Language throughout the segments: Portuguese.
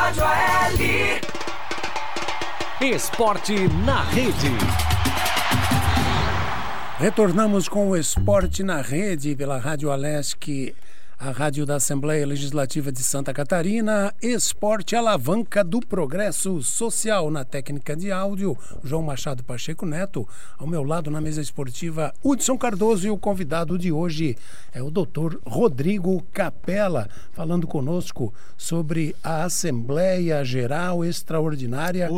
Rádio AL. Esporte na Rede. Retornamos com o Esporte na Rede pela Rádio Alesc, a rádio da Assembleia Legislativa de Santa Catarina. Esporte, alavanca do progresso social. Na técnica de áudio, João Machado Pacheco Neto. Ao meu lado, na mesa esportiva, Hudson Cardoso. E o convidado de hoje é o Dr. Rodrigo Capella, falando conosco sobre a Assembleia Geral Extraordinária.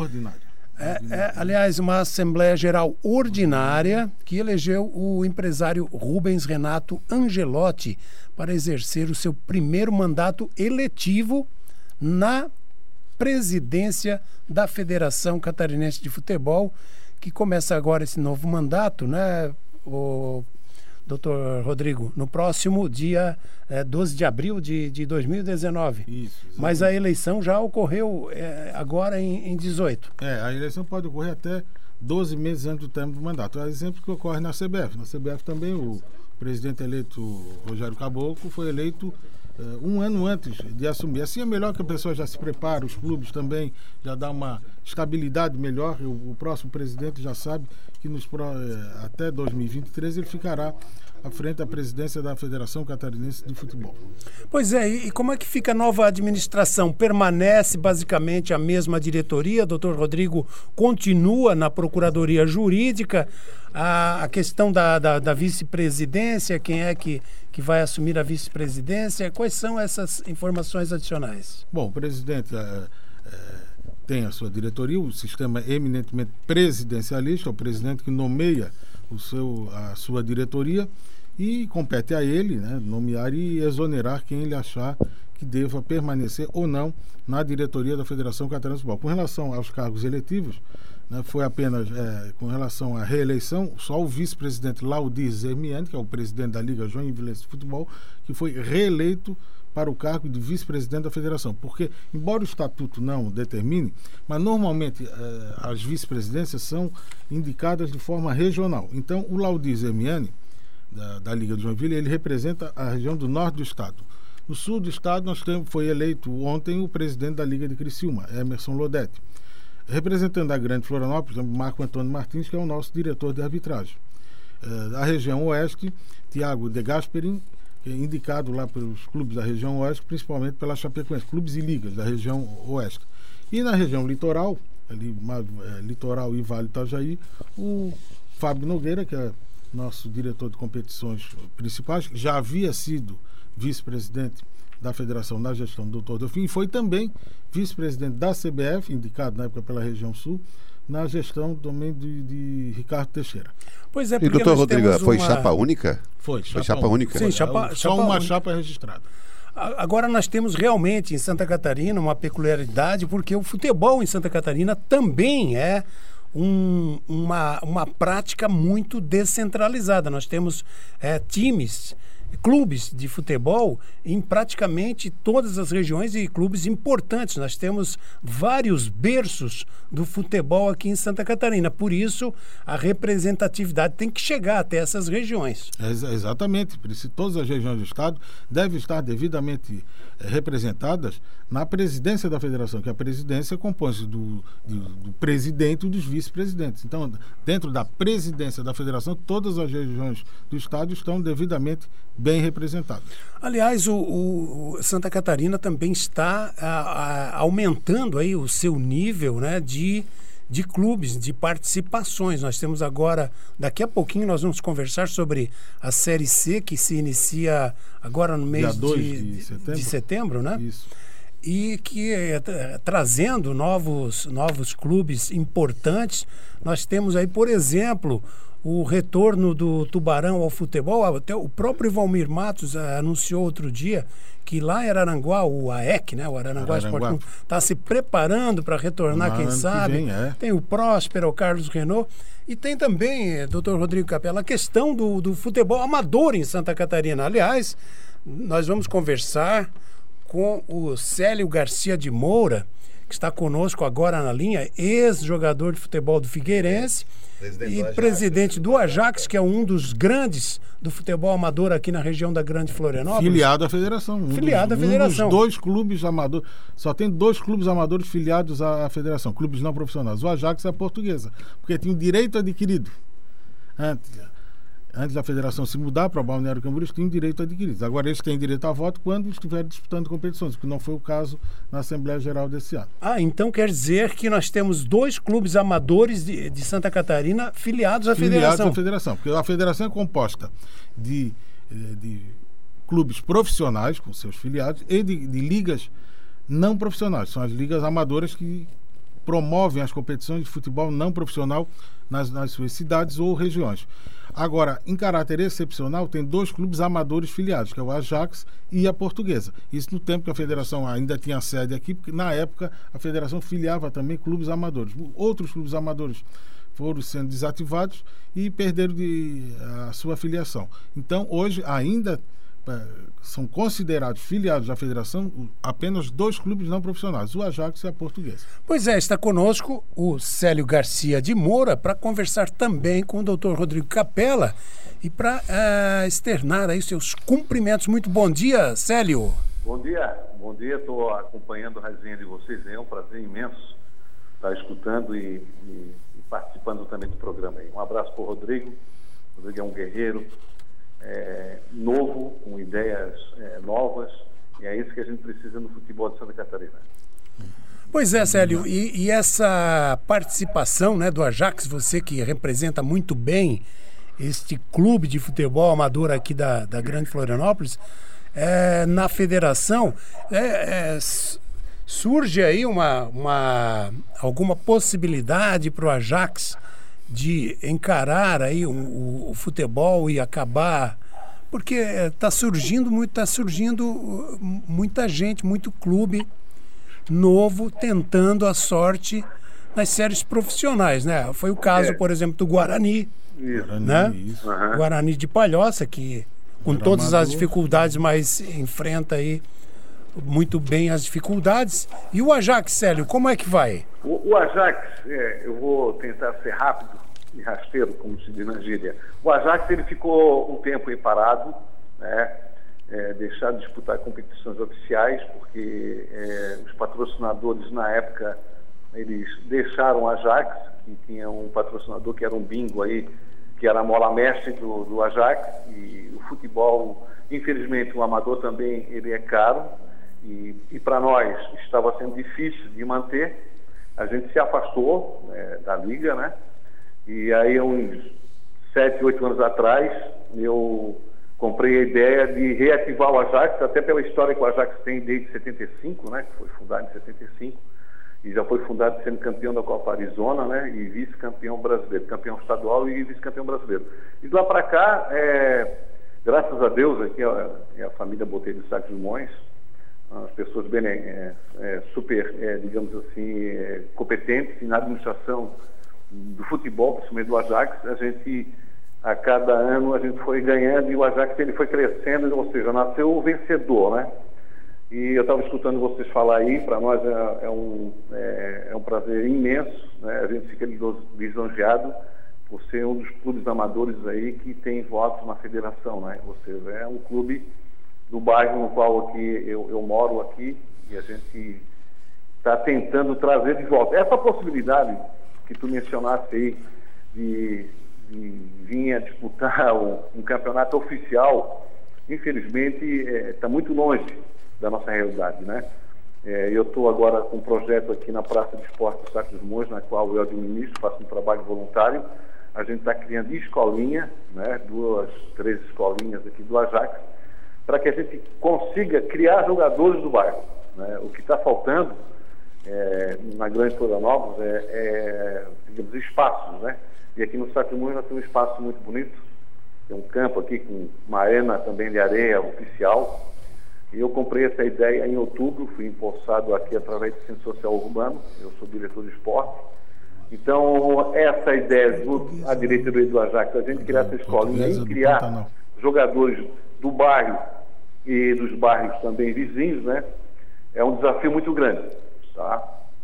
Aliás, uma Assembleia Geral Ordinária que elegeu o empresário Rubens Renato Angelotti para exercer o seu primeiro mandato eletivo na presidência da Federação Catarinense de Futebol, que começa agora esse novo mandato, né, o doutor Rodrigo, no próximo dia 12 de abril de 2019. Isso. Mas a eleição já ocorreu agora em 18. A eleição pode ocorrer até 12 meses antes do término do mandato. É exemplo que ocorre na CBF. Na CBF também o presidente eleito Rogério Caboclo foi eleito um ano antes de assumir. Assim é melhor que a pessoa já se prepare, os clubes também já dá uma estabilidade melhor. O próximo presidente já sabe que até 2023 ele ficará à frente da presidência da Federação Catarinense de Futebol. Pois é, e como é que fica a nova administração? Permanece basicamente a mesma diretoria? Doutor Rodrigo continua na Procuradoria Jurídica? A questão da vice-presidência, quem é que vai assumir a vice-presidência? Quais são essas informações adicionais? Bom, o presidente tem a sua diretoria, o sistema é eminentemente presidencialista, é o presidente que nomeia a sua diretoria e compete a ele, né, nomear e exonerar quem ele achar que deva permanecer ou não na diretoria da Federação Catarinense de Futebol. Com relação aos cargos eletivos, né, foi apenas com relação à reeleição, só o vice-presidente Laudir Zermiani, que é o presidente da Liga Joinvilense de Futebol, que foi reeleito para o cargo de vice-presidente da federação, porque, embora o estatuto não determine, mas normalmente as vice-presidências são indicadas de forma regional. Então, o Laudir Zermiani, da Liga de Joinville, ele representa a região do norte do estado. No sul do estado, foi eleito ontem o presidente da Liga de Criciúma, Emerson Lodete. Representando a Grande Florianópolis, Marco Antônio Martins, que é o nosso diretor de arbitragem. A região oeste, Tiago de Gasperin, indicado lá pelos clubes da região oeste, principalmente pela Chapecoense, clubes e ligas da região oeste. E na região litoral, litoral e Vale Itajaí, o Fábio Nogueira, que é nosso diretor de competições principais, já havia sido vice-presidente da federação na gestão do Dr. Delfim e foi também vice-presidente da CBF, indicado na época pela região sul, na gestão também de Ricardo Teixeira. Pois é, e doutor Rodrigo, foi chapa única? Foi chapa única. Sim, só uma chapa registrada. Agora nós temos realmente em Santa Catarina uma peculiaridade, porque o futebol em Santa Catarina também é uma prática muito descentralizada. Nós temos clubes de futebol em praticamente todas as regiões e clubes importantes. Nós temos vários berços do futebol aqui em Santa Catarina. Por isso, a representatividade tem que chegar até essas regiões. Exatamente. Por isso, todas as regiões do estado devem estar devidamente representadas na presidência da federação, que a presidência compõe-se do presidente e dos vice-presidentes. Então, dentro da presidência da federação, todas as regiões do estado estão devidamente bem representadas. Aliás, o Santa Catarina também está aumentando aí o seu nível, né, de clubes, de participações. Nós temos agora, daqui a pouquinho nós vamos conversar sobre a Série C, que se inicia agora no mês de setembro, né? Isso. E que trazendo novos clubes importantes. Nós temos aí, por exemplo, o retorno do Tubarão ao futebol. Até o próprio Valmir Matos anunciou outro dia que lá em Araranguá, o AEC, né, o Araranguá Esporte Clube, está se preparando para retornar, quem sabe. Tem o Próspero, o Carlos Renault. E tem também, doutor Rodrigo Capella, a questão do futebol amador em Santa Catarina. Aliás, nós vamos conversar com o Célio Garcia de Moura, que está conosco agora na linha, ex-jogador de futebol do Figueirense e presidente do Ajax, que é um dos grandes do futebol amador aqui na região da Grande Florianópolis. Filiado à federação. Filiado à federação. Um dos 2 clubes amadores. Só tem 2 clubes amadores filiados à federação, clubes não profissionais. O Ajax é a Portuguesa, porque tinha o direito adquirido. Antes da federação se mudar para o Balneário Camboriú, tinham direito adquirido. Agora eles têm direito a voto quando estiverem disputando competições, que não foi o caso na Assembleia Geral desse ano. Então quer dizer que nós temos 2 clubes amadores de Santa Catarina filiados à federação. Filiados à federação, porque a federação é composta de clubes profissionais, com seus filiados, e de ligas não profissionais. São as ligas amadoras que promovem as competições de futebol não profissional nas suas cidades ou regiões. Agora, em caráter excepcional, tem 2 clubes amadores filiados, que é o Ajax e a Portuguesa. Isso no tempo que a federação ainda tinha sede aqui, porque na época a federação filiava também clubes amadores. Outros clubes amadores foram sendo desativados e perderam a sua filiação. Então, hoje ainda são considerados filiados da federação apenas 2 clubes não profissionais, o Ajax e a Portuguesa. Pois é, está conosco o Célio Garcia de Moura para conversar também com o Dr. Rodrigo Capella e para externar aí seus cumprimentos. Muito bom dia, Célio. Bom dia, estou acompanhando a resenha de vocês, é um prazer imenso estar escutando e participando também do programa aí. Um abraço para o Rodrigo. O Rodrigo é um guerreiro, novo, com ideias novas, e é isso que a gente precisa no futebol de Santa Catarina. Pois é, Célio, e essa participação, né, do Ajax, você que representa muito bem este clube de futebol amador aqui da Grande Florianópolis, na federação, surge aí alguma possibilidade para o Ajax de encarar aí o futebol e acabar, porque está surgindo muita gente, muito clube novo tentando a sorte nas séries profissionais, né? Foi o caso, por exemplo, do Guarani, né? Guarani de Palhoça, que com todas as dificuldades, mas enfrenta aí muito bem as dificuldades. E o Ajax, Célio, como é que vai? O Ajax, eu vou tentar ser rápido e rasteiro, como se diz na gíria. O Ajax, ele ficou um tempo aí parado, né? Deixar de disputar competições oficiais, porque os patrocinadores na época, eles deixaram o Ajax, que tinha um patrocinador que era um bingo aí, que era a mola mestre do Ajax, e o futebol, infelizmente, o amador também, ele é caro, e para nós estava sendo difícil de manter. A gente se afastou da liga, né? E aí, uns 7, 8 anos atrás, eu comprei a ideia de reativar o Ajax, até pela história que o Ajax tem desde 75, né? Que foi fundado em 75, e já foi fundado sendo campeão da Copa Arizona, né? E vice-campeão brasileiro, campeão estadual e vice-campeão brasileiro. E de lá para cá, graças a Deus, aqui é a família Botelho de Sacos Dumont, as pessoas bem, super, digamos assim, competentes na administração do futebol, principalmente do Ajax. A gente, a cada ano, a gente foi ganhando, e o Ajax, ele foi crescendo, ou seja, nasceu o vencedor, né? E eu estava escutando vocês falar aí, para nós é um prazer imenso, né? A gente fica lisonjeado por ser um dos clubes amadores aí que tem votos na federação, né? Ou seja, é um clube do bairro no qual aqui eu moro aqui, e a gente está tentando trazer de volta. Essa possibilidade que tu mencionaste aí de vir a disputar um campeonato oficial, infelizmente está muito longe da nossa realidade, né? Eu estou agora com um projeto aqui na Praça de Esporte do Sacos Dumont, na qual eu administro, faço um trabalho voluntário. A gente está criando escolinha, né? 2, 3 escolinhas aqui do Ajax, para que a gente consiga criar jogadores do bairro, né? O que está faltando na Grande Florianópolis digamos, espaços, né? E aqui no Sacos Dumont nós temos um espaço muito bonito, tem um campo aqui com uma arena também de areia oficial. E eu comprei essa ideia em outubro, fui empossado aqui através do Centro Social Urbano, eu sou diretor de esporte. Então, essa ideia a diretoria do Ajax, a gente criar essa escolinha e criar jogadores do bairro e dos bairros também vizinhos, né? É um desafio muito grande, tá?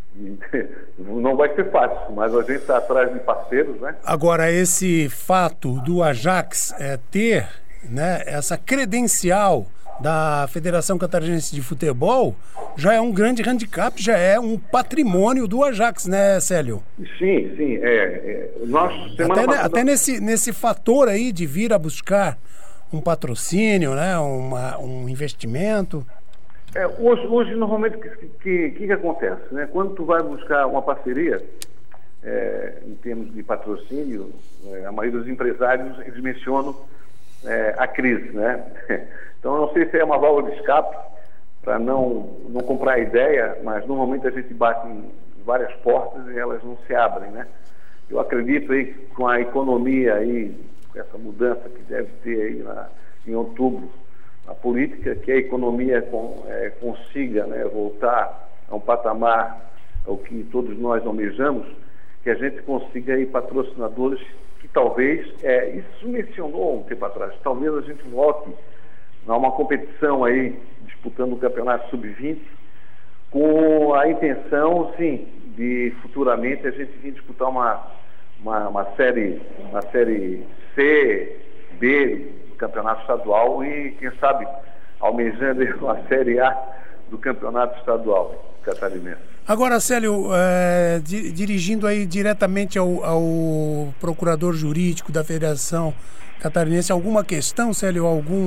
E não vai ser fácil, mas a gente está atrás de parceiros, né? Agora, esse fato do Ajax ter, né, essa credencial da Federação Catarinense de Futebol já é um grande handicap, já é um patrimônio do Ajax, né, Célio? Sim. Nós, até nesse fator aí de vir a buscar um patrocínio, né, um investimento. Hoje normalmente, o que acontece? Né? Quando tu vai buscar uma parceria, em termos de patrocínio, a maioria dos empresários, eles mencionam a crise, né? Então, eu não sei se é uma válvula de escape para não comprar a ideia, mas normalmente a gente bate em várias portas e elas não se abrem, né? Eu acredito aí que com a economia aí, com essa mudança que deve ter aí em outubro, a política, que a economia consiga, né, voltar a um patamar ao que todos nós almejamos, que a gente consiga aí patrocinadores que talvez, isso mencionou um tempo atrás, talvez a gente volte a uma competição aí, disputando o campeonato sub-20, com a intenção, sim, de futuramente a gente vir disputar uma série C, B do campeonato estadual e, quem sabe, almejando uma série A do campeonato estadual catarinense. Agora, Célio, dirigindo aí diretamente ao procurador jurídico da Federação Catarinense, alguma questão, Célio,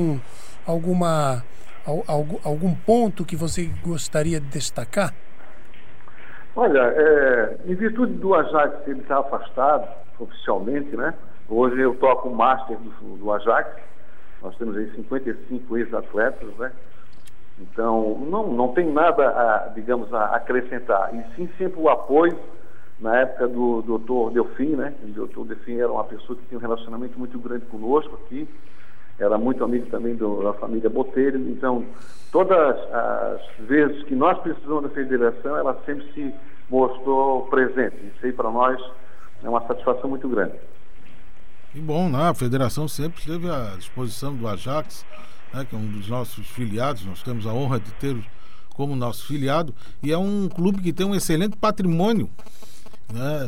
algum ponto que você gostaria de destacar? Olha, em virtude do Ajax ele estar afastado oficialmente, né? Hoje eu toco o Master do Ajax, nós temos aí 55 ex-atletas, né? Então, não tem nada a acrescentar, e sim sempre o apoio, na época do Dr. Delfim, né? O Dr. Delfim era uma pessoa que tinha um relacionamento muito grande conosco aqui, era muito amigo também da família Botelho, então todas as vezes que nós precisamos da federação, ela sempre se mostrou presente. Isso aí para nós é uma satisfação muito grande. E bom, né? A federação sempre esteve à disposição do Ajax, né, que é um dos nossos filiados, nós temos a honra de tê-lo como nosso filiado, e é um clube que tem um excelente patrimônio, né?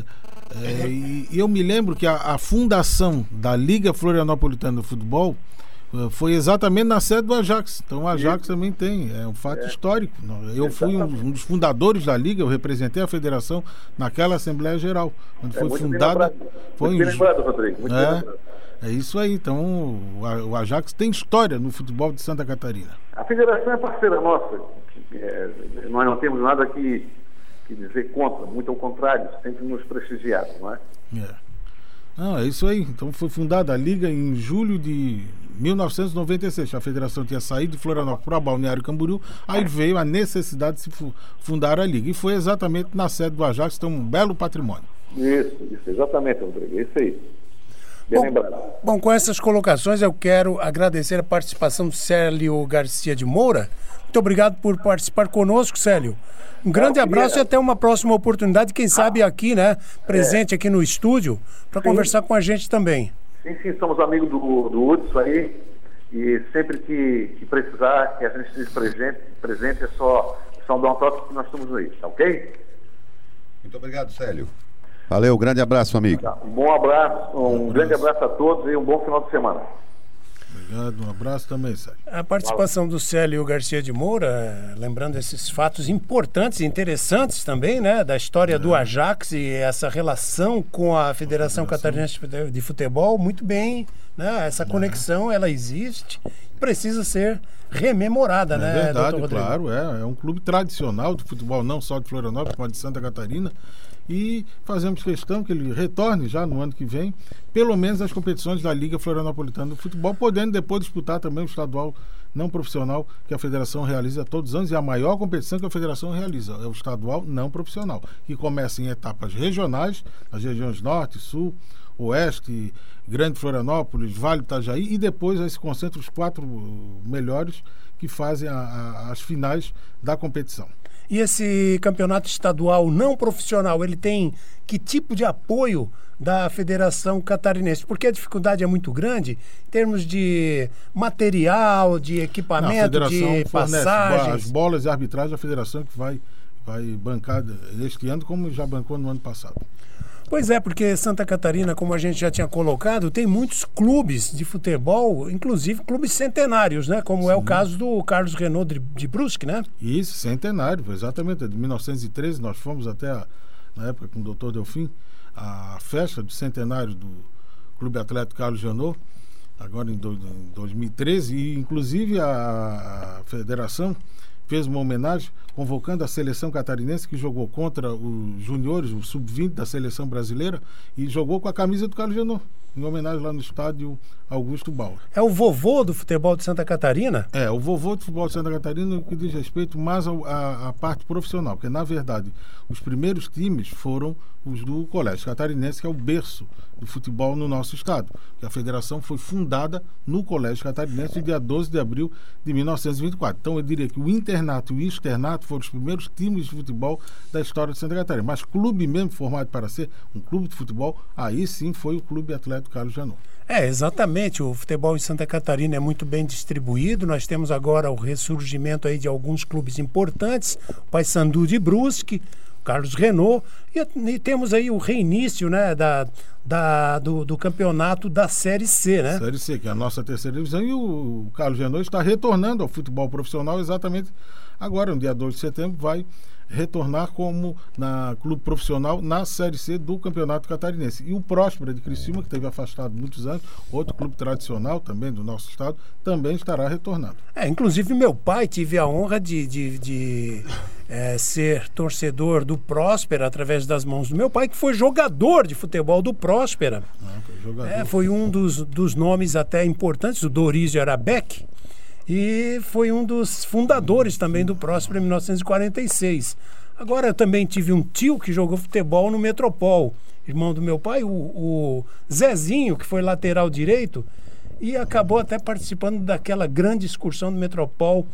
E eu me lembro que a fundação da Liga Florianopolitana de Futebol foi exatamente na sede do Ajax. Então o Ajax também é um fato histórico. Eu fui um dos fundadores da Liga, eu representei a federação naquela Assembleia Geral, onde foi fundada. Muito bem lembrado, Rodrigo. Muito bem lembrado. É isso aí. Então o Ajax tem história no futebol de Santa Catarina. A federação é parceira nossa. Nós não temos nada que dizer contra, muito ao contrário, sempre nos prestigiado, não é? Não, é isso aí. Então foi fundada a Liga em julho de 1996. A federação tinha saído de Florianópolis para Balneário Camboriú, aí veio a necessidade de se fundar a Liga. E foi exatamente na sede do Ajax, tem um belo patrimônio. Isso, exatamente, Rodrigo. É isso aí. Bem lembrado. Bom, com essas colocações eu quero agradecer a participação do Célio Garcia de Moura. Muito obrigado por participar conosco, Célio. Um grande abraço e até uma próxima oportunidade, quem sabe aqui, né, presente aqui no estúdio, para conversar com a gente também. Sim, somos amigos do Hudson aí, e sempre que precisar, que a gente esteja presente é só dar um toque que nós estamos aí, tá ok? Muito obrigado, Célio. Valeu, grande abraço, amigo. Tá, um bom abraço, grande abraço a todos e um bom final de semana. Obrigado, um abraço também, Célio. A participação do Célio Garcia de Moura, lembrando esses fatos importantes e interessantes também, né, da história do Ajax e essa relação com a Federação Catarinense de Futebol, muito bem, né, essa conexão, ela existe, precisa ser rememorada, né, verdade, doutor Rodrigo? Claro, é um clube tradicional de futebol, não só de Florianópolis, mas de Santa Catarina, e fazemos questão que ele retorne já no ano que vem, pelo menos as competições da Liga Florianopolitana de Futebol, podendo depois disputar também o estadual não profissional que a federação realiza todos os anos, e a maior competição que a federação realiza é o estadual não profissional, que começa em etapas regionais, as regiões Norte, Sul, Oeste, Grande Florianópolis, Vale do Itajaí, e depois aí se concentra os 4 melhores que fazem as finais da competição. E esse campeonato estadual não profissional, ele tem que tipo de apoio da Federação Catarinense? Porque a dificuldade é muito grande em termos de material, de equipamento, de passagens. As bolas e a arbitragem, a federação que vai vai bancar este ano como já bancou no ano passado. Pois é, porque Santa Catarina, como a gente já tinha colocado, tem muitos clubes de futebol, inclusive clubes centenários, né? Como é o caso do Carlos Renault de Brusque, né? Isso, centenário, exatamente. De 1913, nós fomos até, na época com o Dr. Delfim, a festa do centenário do Clube Atlético Carlos Renault, agora em 2013, e inclusive a federação fez uma homenagem convocando a seleção catarinense que jogou contra os juniores, o sub-20 da seleção brasileira, e jogou com a camisa do Carlos Renault, em homenagem lá no estádio Augusto Bauer. É o vovô do futebol de Santa Catarina? É, o vovô do futebol de Santa Catarina, que diz respeito mais à parte profissional, porque na verdade os primeiros times foram os do Colégio Catarinense, que é o berço do futebol no nosso estado. A federação foi fundada no Colégio Catarinense no dia 12 de abril de 1924. Então eu diria que o internato e o externato foram os primeiros times de futebol da história de Santa Catarina. Mas clube mesmo formado para ser um clube de futebol, aí sim foi o Clube Atlético Carlos Renault. É, exatamente. O futebol em Santa Catarina é muito bem distribuído. Nós temos agora o ressurgimento aí de alguns clubes importantes, o Paysandu de Brusque, o Carlos Renault, e temos aí o reinício, né, do campeonato da Série C, né? Série C, que é a nossa terceira divisão, e o Carlos Renault está retornando ao futebol profissional exatamente agora, no dia 2 de setembro, vai retornar como na clube profissional na Série C do Campeonato Catarinense. E o Próspera de Criciúma, que esteve afastado muitos anos, outro clube tradicional também do nosso estado, também estará retornando. Inclusive meu pai tive a honra de ser torcedor do Próspera através das mãos do meu pai, que foi jogador de futebol do Próspera. Foi um dos nomes até importantes, o Dorísio Arabeck, e foi um dos fundadores também do Próspera em 1946. Agora eu também tive um tio que jogou futebol no Metropol, irmão do meu pai, o Zezinho, que foi lateral direito e acabou até participando daquela grande excursão do Metropol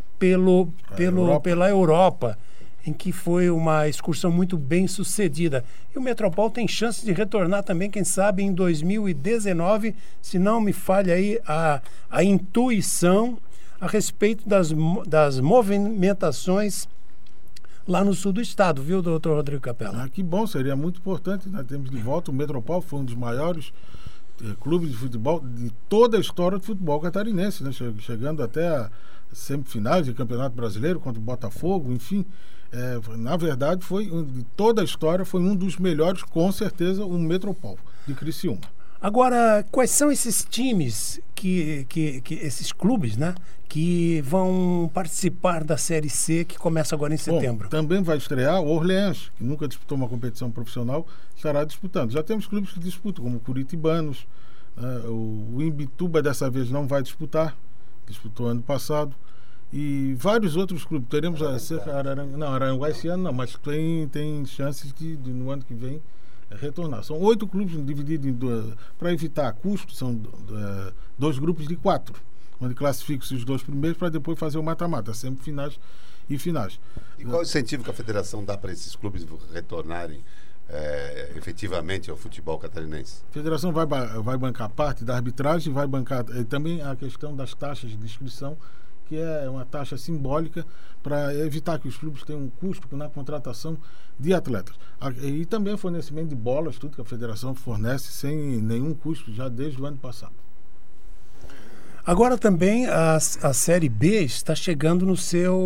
pela Europa, em que foi uma excursão muito bem sucedida. E o Metropol tem chance de retornar também, quem sabe, em 2019, se não me falha aí a intuição a respeito das movimentações lá no sul do estado, viu, doutor Rodrigo Capella? Que bom, seria muito importante, nós temos de volta. O Metropol foi um dos maiores clubes de futebol de toda a história do futebol catarinense, né? Chegando até a semifinais de Campeonato Brasileiro contra o Botafogo, enfim. Na verdade, de toda a história, foi um dos melhores, com certeza, o Metropol de Criciúma. Agora, quais são esses times, esses clubes, né, que vão participar da Série C, que começa agora em setembro? Bom, também vai estrear o Orleans, que nunca disputou uma competição profissional, estará disputando. Já temos clubes que disputam, como o Curitibanos, o Imbituba dessa vez não vai disputar, disputou ano passado. E vários outros clubes. Teremos Araranguá esse ano não, mas tem chances de no ano que vem retornar. São 8 clubes divididos para evitar custos, são 2 grupos de 4, onde classificam-se os 2 primeiros para depois fazer o mata-mata, semifinais e finais. E qual o incentivo que a federação dá para esses clubes retornarem efetivamente ao futebol catarinense? A federação vai bancar parte da arbitragem, vai bancar também a questão das taxas de inscrição, que é uma taxa simbólica para evitar que os clubes tenham um custo na contratação de atletas. E também o fornecimento de bolas, tudo que a federação fornece sem nenhum custo já desde o ano passado. Agora também a Série B está chegando nas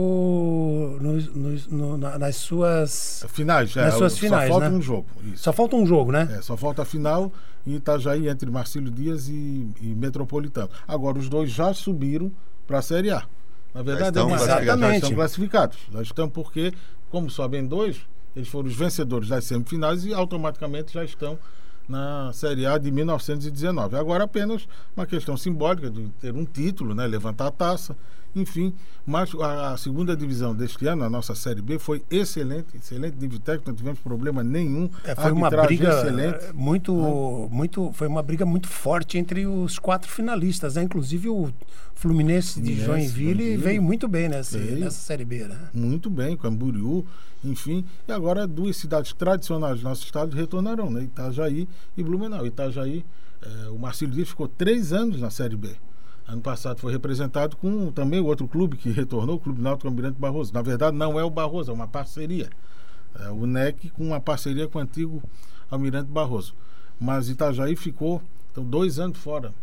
suas finais. Só falta, né? Um jogo. Isso. Só falta um jogo, né? Só falta a final em Itajaí entre Marcílio Dias e Metropolitano. Agora os 2 já subiram para a Série A. Na verdade, já estão classificados. Já estão porque, como sobem 2, eles foram os vencedores das semifinais e automaticamente já estão na Série A de 1919. Agora apenas uma questão simbólica de ter um título, né, levantar a taça, enfim. Mas a segunda divisão deste ano, a nossa Série B, foi excelente nível técnico, não tivemos problema nenhum. Foi uma briga excelente. Foi uma briga muito forte entre os 4 finalistas, né? Inclusive o Fluminense de Joinville veio muito bem nessa Série B, né? Muito bem, Camboriú, enfim. E agora 2 cidades tradicionais do nosso estado retornarão, né? Itajaí e Blumenau. Itajaí, o Marcílio Dias ficou 3 anos na Série B. Ano passado foi representado com também o outro clube que retornou, o Clube Náutico Almirante Barroso. Na verdade, não é o Barroso, é uma parceria. É o NEC com uma parceria com o antigo Almirante Barroso. Mas Itajaí ficou 2 anos fora,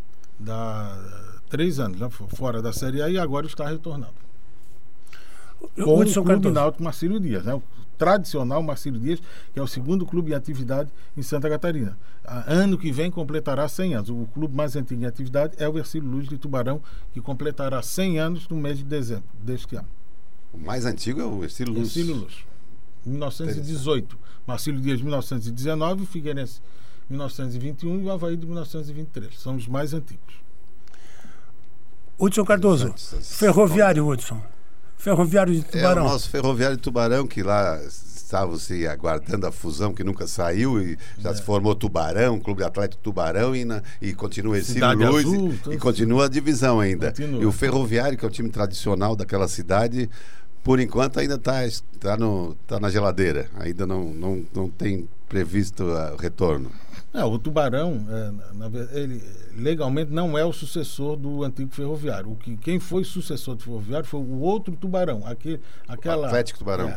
3 anos fora da Série A e agora está retornando. Com o Clube Náutico Marcílio Dias, né? O tradicional Marcílio Dias, que é o segundo clube em atividade em Santa Catarina. Ano que vem completará 100 anos. O clube mais antigo em atividade é o Ercílio Luz de Tubarão, que completará 100 anos no mês de dezembro deste ano. O mais antigo é o Ercílio Luz. Ercílio Luz, 1918. Marcílio Dias, 1919, o Figueirense, 1921 e o Avaí de 1923. São os mais antigos. Hudson Cardoso, Ferroviário, Hudson. Ferroviário de Tubarão. É o nosso Ferroviário de Tubarão, que lá estava se aguardando a fusão, que nunca saiu, e já se formou Tubarão, Clube Atlético Tubarão, e continua Ercílio Luz, e continua a divisão ainda. Continua. E o Ferroviário, que é o time tradicional daquela cidade, por enquanto ainda está na geladeira, ainda não tem previsto o retorno. O Tubarão, ele legalmente não é o sucessor do antigo Ferroviário. Quem foi sucessor do Ferroviário foi o outro Tubarão. Aquela Atlético Tubarão.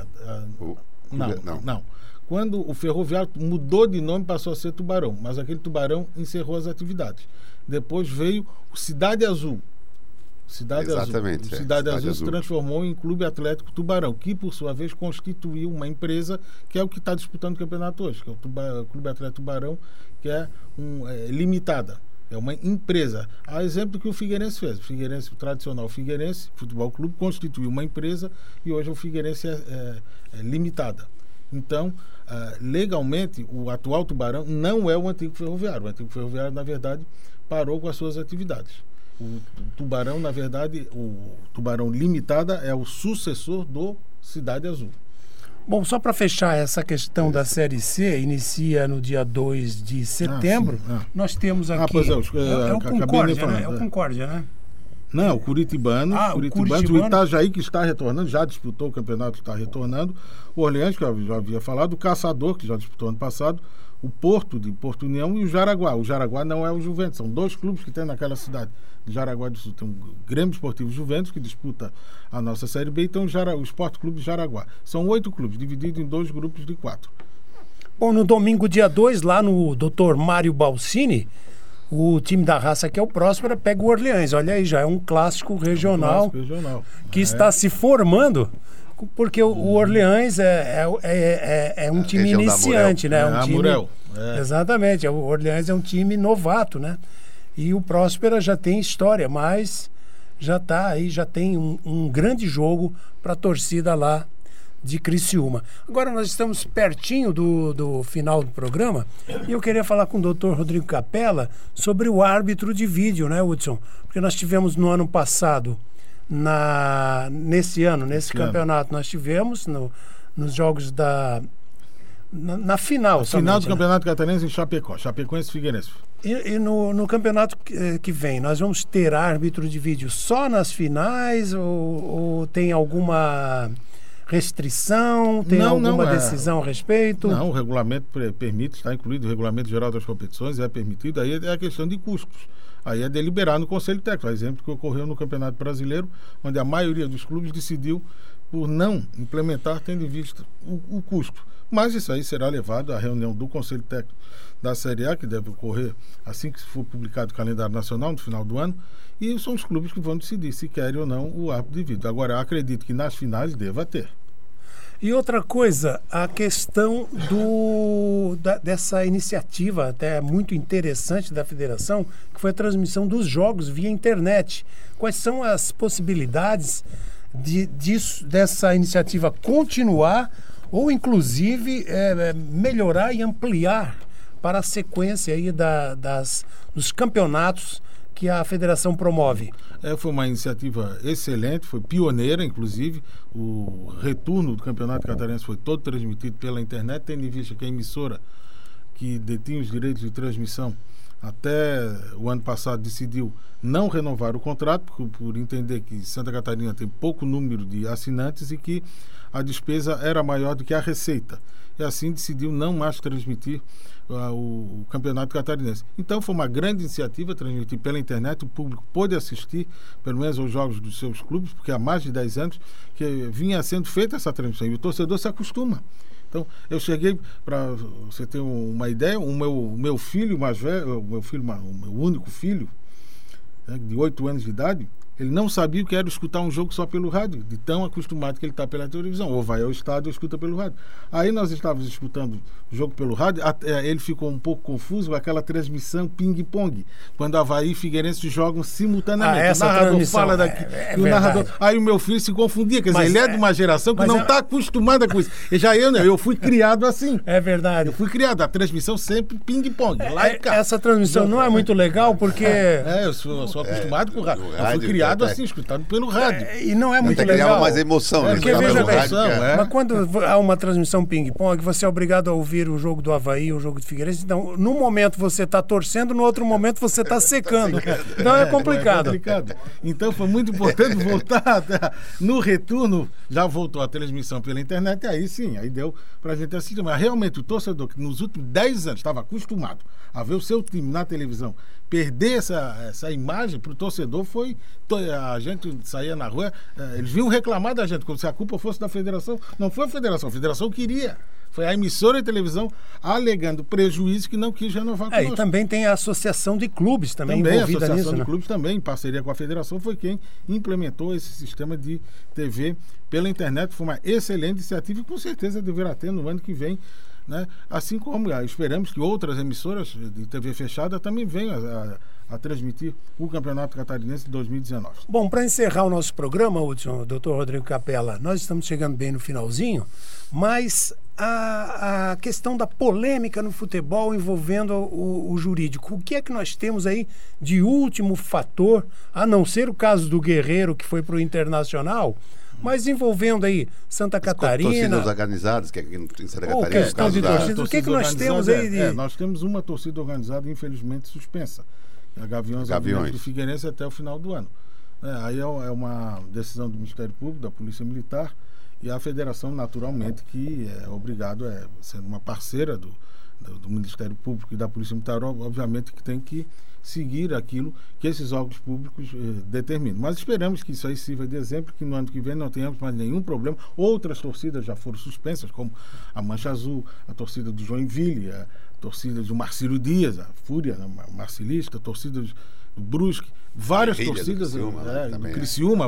Não. Quando o Ferroviário mudou de nome, passou a ser Tubarão, mas aquele Tubarão encerrou as atividades. Depois veio o Cidade Azul. Exatamente, Azul. Cidade Azul se transformou em Clube Atlético Tubarão, que por sua vez constituiu uma empresa que é o que está disputando o campeonato hoje, que é o Clube Atlético Tubarão, que é limitada. É uma empresa. A exemplo do que o Figueirense fez. O tradicional Figueirense Futebol Clube constituiu uma empresa e hoje o Figueirense é limitada. Então, legalmente, o atual Tubarão não é o antigo Ferroviário. O antigo Ferroviário, na verdade, parou com as suas atividades. O Tubarão, na verdade, o Tubarão Limitada é o sucessor do Cidade Azul. Bom, só para fechar essa questão da Série C, inicia no dia 2 de setembro. Nós temos aqui... Pois é o Concórdia, né? É o Concórdia, né? Não, o Curitibano. O Itajaí, que está retornando, já disputou o campeonato, está retornando. O Orleans, que eu já havia falado. O Caçador, que já disputou ano passado. O Porto, de Porto União, e o Jaraguá. O Jaraguá não é o Juventus. São 2 clubes que tem naquela cidade. De Jaraguá do Sul tem o Grêmio Esportivo Juventus, que disputa a nossa Série B, então o Esporte Clube Jaraguá. São 8 clubes, divididos em 2 grupos de 4. Bom, no domingo, dia 2, lá no Dr. Mário Balsini, o time da raça, que é o Próspera, pega o Orleans. Olha aí, já é um clássico regional, que está se formando, porque o Orleans é um time iniciante, né? Exatamente, o Orleans é um time novato, né? E o Próspera já tem história, mas já está aí, já tem um grande jogo para a torcida lá de Criciúma. Agora nós estamos pertinho do final do programa e eu queria falar com o Dr. Rodrigo Capella sobre o árbitro de vídeo, né, Hudson? Porque nós tivemos no ano passado, nesse campeonato, nós tivemos nos jogos na final. Final do Campeonato Catarinense em Chapecó, Chapecoense e Figueirense. E no campeonato que vem, nós vamos ter árbitro de vídeo só nas finais ou tem alguma restrição, tem alguma decisão a respeito? Não, o regulamento permite, está incluído o regulamento geral das competições, é permitido, aí é a questão de custos. Aí é deliberar no Conselho Técnico, exemplo que ocorreu no Campeonato Brasileiro, onde a maioria dos clubes decidiu por não implementar, tendo em vista o custo. Mas isso aí será levado à reunião do Conselho Técnico da Série A, que deve ocorrer assim que for publicado o calendário nacional, no final do ano, e são os clubes que vão decidir se querem ou não o árbitro de vídeo. Agora, eu acredito que nas finais deva ter. E outra coisa, a questão dessa iniciativa até muito interessante da federação, que foi a transmissão dos jogos via internet. Quais são as possibilidades dessa iniciativa continuar ou, inclusive, melhorar e ampliar para a sequência aí dos campeonatos que a federação promove? Foi uma iniciativa excelente, foi pioneira, inclusive. O retorno do Campeonato Catarinense foi todo transmitido pela internet, tendo em vista que a emissora que detinha os direitos de transmissão até o ano passado decidiu não renovar o contrato, por entender que Santa Catarina tem pouco número de assinantes e que a despesa era maior do que a receita. E assim decidiu não mais transmitir o Campeonato Catarinense. Então foi uma grande iniciativa transmitir pela internet, o público pôde assistir pelo menos aos jogos dos seus clubes, porque há mais de 10 anos que vinha sendo feita essa transmissão e o torcedor se acostuma. Então, eu cheguei, para você ter uma ideia, o meu filho mais velho, o meu único filho, né, de 8 anos de idade, ele não sabia o que era escutar um jogo só pelo rádio, de tão acostumado que ele está pela televisão. Ou vai ao estádio ou escuta pelo rádio. Aí nós estávamos escutando o jogo pelo rádio, ele ficou um pouco confuso com aquela transmissão ping-pong, quando Avaí e Figueirense jogam simultaneamente. O narrador fala daqui e o narrador. Aí o meu filho se confundia, quer dizer, ele é de uma geração que não está acostumada com isso. E já eu fui criado assim. É verdade. Eu fui criado, a transmissão sempre ping-pong. Essa transmissão não é muito legal, porque... eu sou acostumado com o rádio. Eu fui criado assim, escutado pelo rádio. E não é muito legal. Criava mais emoção, né? Porque veja bem, mas quando há uma transmissão ping-pong, você é obrigado a ouvir o jogo do Avaí, o jogo do Figueirense. Então, num momento você está torcendo, no outro momento você está secando. Então é complicado. Então foi muito importante voltar. No retorno, já voltou a transmissão pela internet, e aí sim, aí deu pra gente assistir. Mas realmente o torcedor que nos últimos 10 anos estava acostumado a ver o seu time na televisão, perder essa imagem para o torcedor foi... A gente saía na rua, eles vinham reclamar da gente, como se a culpa fosse da federação. Não foi a federação queria. Foi a emissora de televisão alegando prejuízo que não quis renovar conosco. E também tem a associação de clubes também envolvida nisso. A associação de clubes também, em parceria com a federação, foi quem implementou esse sistema de TV pela internet. Foi uma excelente iniciativa e com certeza deverá ter no ano que vem, né? Assim como esperamos que outras emissoras de TV fechada também venham a transmitir o Campeonato Catarinense de 2019. Bom, para encerrar o nosso programa, Hudson, doutor Rodrigo Capella, nós estamos chegando bem no finalzinho, mas a questão da polêmica no futebol envolvendo o jurídico, o que é que nós temos aí de último fator, a não ser o caso do Guerreiro, que foi para o Internacional, mas envolvendo aí Santa Catarina... Torcidas organizadas, que aqui em Santa Catarina... questão de torcida, o que é que nós temos aí? Nós temos uma torcida organizada, infelizmente, suspensa. A Gaviões. Do Figueirense até o final do ano. Aí é uma decisão do Ministério Público, da Polícia Militar, e a Federação, naturalmente, que é obrigado, sendo uma parceira do Ministério Público e da Polícia Militar, obviamente que tem que seguir aquilo que esses órgãos públicos determinam. Mas esperamos que isso aí sirva de exemplo, que no ano que vem não tenhamos mais nenhum problema. Outras torcidas já foram suspensas, como a Mancha Azul, a torcida do Joinville, a torcida do Marcílio Dias, a Fúria Marcilista, a torcida do Brusque, várias torcidas do Criciúma,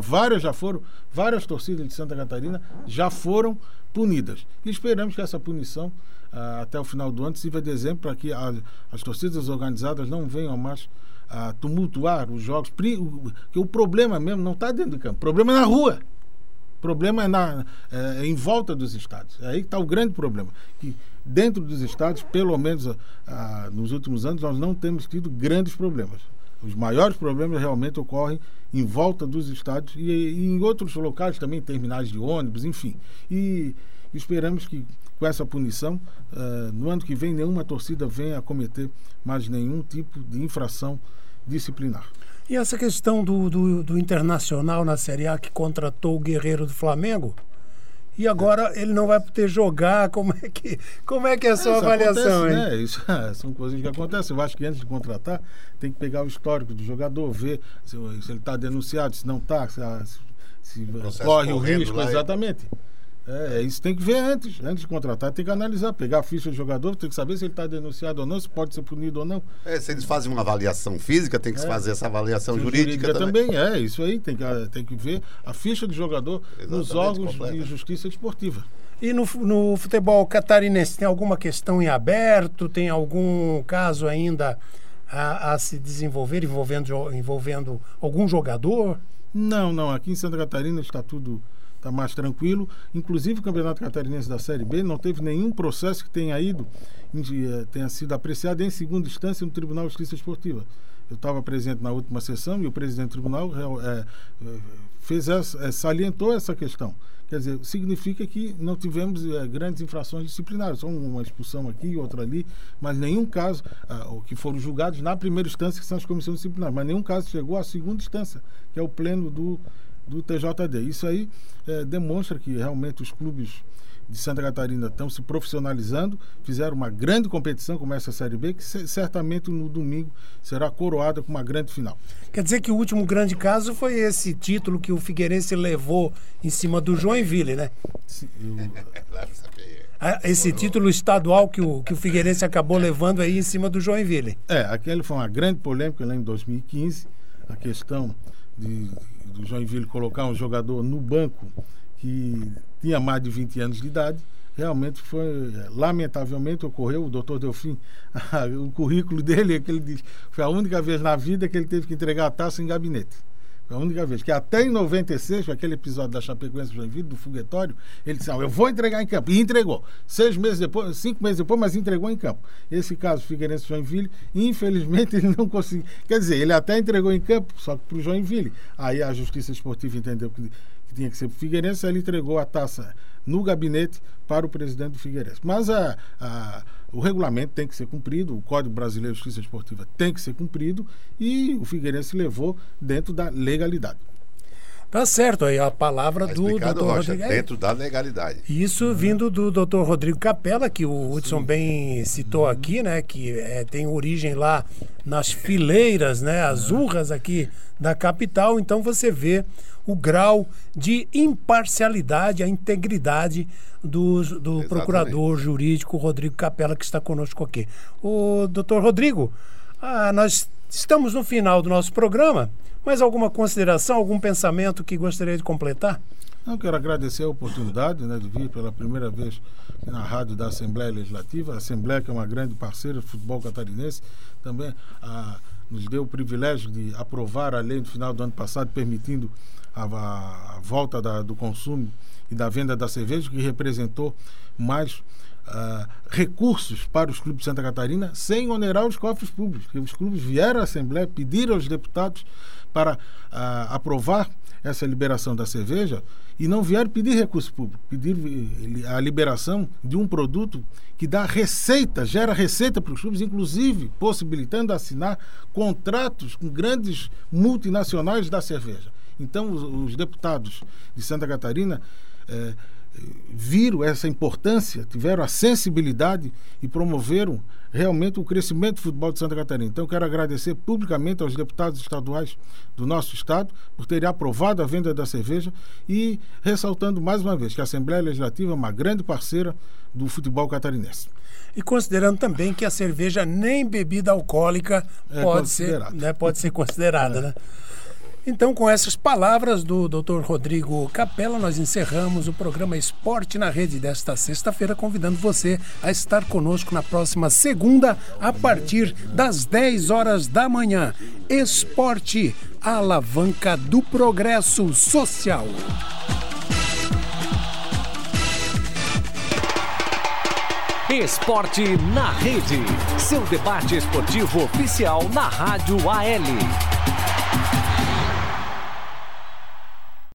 várias torcidas de Santa Catarina já foram punidas. E esperamos que essa punição até o final do ano sirva de exemplo para que as torcidas organizadas não venham mais a tumultuar os jogos, porque o problema mesmo não está dentro do campo, o problema é na rua. O problema é em volta dos estádios. É aí que está o grande problema. Que dentro dos estádios, pelo menos nos últimos anos, nós não temos tido grandes problemas. Os maiores problemas realmente ocorrem em volta dos estádios e em outros locais também, terminais de ônibus, enfim. E esperamos que com essa punição, no ano que vem, nenhuma torcida venha a cometer mais nenhum tipo de infração disciplinar. E essa questão do Internacional na Série A, que contratou o Guerreiro do Flamengo, e agora ele não vai poder jogar, como é que é a sua avaliação? Acontece, né? Isso são coisas que acontecem. Eu acho que antes de contratar, tem que pegar o histórico do jogador, ver se ele está denunciado, se não está, se corre o risco, exatamente. Isso tem que ver antes de contratar, tem que analisar, pegar a ficha do jogador, tem que saber se ele está denunciado ou não, se pode ser punido ou não. Se eles fazem uma avaliação física, tem que fazer essa avaliação jurídica também. Isso aí, tem que ver a ficha do jogador nos órgãos de justiça desportiva. E no futebol catarinense, tem alguma questão em aberto? Tem algum caso ainda a se desenvolver envolvendo algum jogador? Não, aqui em Santa Catarina está tudo... Está mais tranquilo. Inclusive o Campeonato Catarinense da Série B não teve nenhum processo que tenha sido apreciado em segunda instância no Tribunal de Justiça Esportiva. eu estava presente na última sessão e o presidente do tribunal salientou essa questão. Quer dizer, significa que não tivemos grandes infrações disciplinares, só uma expulsão aqui, outra ali, mas nenhum caso, que foram julgados na primeira instância, que são as comissões disciplinares, mas nenhum caso chegou à segunda instância, que é o pleno do TJD. Isso aí demonstra que realmente os clubes de Santa Catarina estão se profissionalizando, fizeram uma grande competição como essa Série B, que certamente no domingo será coroada com uma grande final. Quer dizer que o último grande caso foi esse título que o Figueirense levou em cima do Joinville, né? Esse título estadual que o Figueirense acabou levando aí em cima do Joinville. Aquele foi uma grande polêmica lá em 2015, a questão do Joinville colocar um jogador no banco que tinha mais de 20 anos de idade. Realmente lamentavelmente ocorreu. O doutor Delfim, o currículo dele é que ele diz, foi a única vez na vida que ele teve que entregar a taça em gabinete. Foi a única vez, que até em 96, aquele episódio da Chapecoense Joinville, do foguetório, ele disse, eu vou entregar em campo, e entregou. 5 meses depois, mas entregou em campo. Esse caso, Figueirense Joinville, infelizmente ele não conseguiu, quer dizer, ele até entregou em campo, só que para o Joinville. Aí a Justiça Esportiva entendeu que tinha que ser para o Figueirense, ele entregou a taça no gabinete para o presidente do Figueirense. Mas o regulamento tem que ser cumprido, o Código Brasileiro de Justiça Esportiva tem que ser cumprido, e o Figueirense levou dentro da legalidade. Tá certo, aí a palavra do doutor Rodrigo. Dentro da legalidade. Isso vindo do doutor Rodrigo Capella, que o Hudson bem citou aqui, né? Que tem origem lá nas fileiras, né? As urras aqui da capital. Então você vê o grau de imparcialidade, a integridade do procurador jurídico Rodrigo Capella, que está conosco aqui. O doutor Rodrigo, nós estamos no final do nosso programa. Mais alguma consideração, algum pensamento que gostaria de completar? Eu quero agradecer a oportunidade, né, de vir pela primeira vez na rádio da Assembleia Legislativa. A Assembleia, que é uma grande parceira do futebol catarinense, também nos deu o privilégio de aprovar a lei no final do ano passado, permitindo a volta do consumo e da venda da cerveja, que representou mais recursos para os clubes de Santa Catarina, sem onerar os cofres públicos. Porque os clubes vieram à Assembleia, pediram aos deputados para aprovar essa liberação da cerveja, e não vieram pedir recurso público, pedir a liberação de um produto que dá receita, gera receita para os clubes, inclusive possibilitando assinar contratos com grandes multinacionais da cerveja. Então os deputados de Santa Catarina viram essa importância, tiveram a sensibilidade e promoveram realmente o crescimento do futebol de Santa Catarina. Então, quero agradecer publicamente aos deputados estaduais do nosso estado por terem aprovado a venda da cerveja, e ressaltando mais uma vez que a Assembleia Legislativa é uma grande parceira do futebol catarinense. E considerando também que a cerveja nem bebida alcoólica pode ser considerada, né? Então, com essas palavras do Dr. Rodrigo Capella, nós encerramos o programa Esporte na Rede desta sexta-feira, convidando você a estar conosco na próxima segunda, a partir das 10 horas da manhã. Esporte, a alavanca do progresso social. Esporte na Rede, seu debate esportivo oficial na Rádio AL.